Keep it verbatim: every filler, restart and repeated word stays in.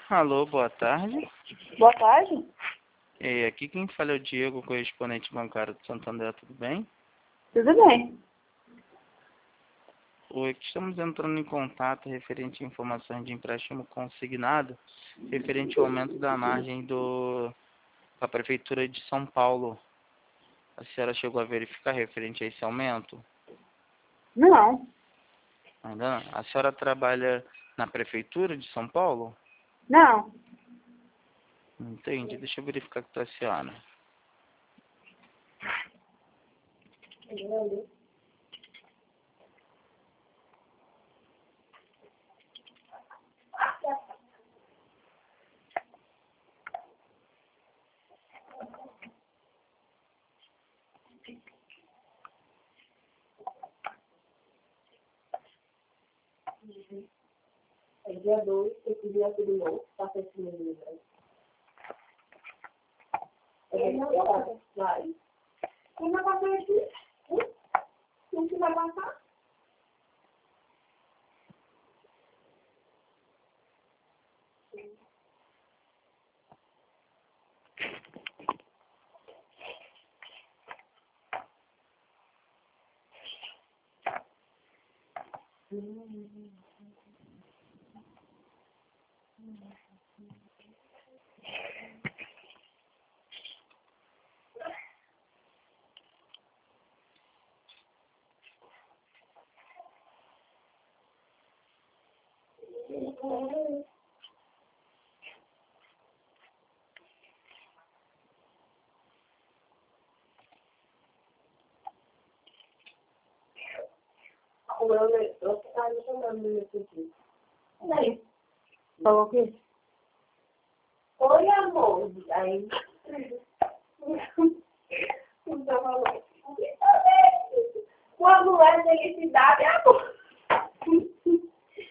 Alô, boa tarde. Boa tarde. E aqui quem fala é o Diego, correspondente bancário do Santander, tudo bem? Tudo bem. Oi, aqui estamos entrando em contato referente a informações de empréstimo consignado, referente ao aumento da margem do, da Prefeitura de São Paulo. A senhora chegou a verificar referente a esse aumento? Não. Ainda não. A senhora trabalha na Prefeitura de São Paulo? Não. Entendi, deixa eu verificar com a senhora. É dia dois, eu queria tudo novo, tá fechando o livro. É não vai. Quem vai passar aqui? Quem que vai passar? Hum. O meu leitor está me chamando nesse aqui. E aí? Falou o quê? Oi, amor. Aí. Então falou. Quando é felicidade, é amor.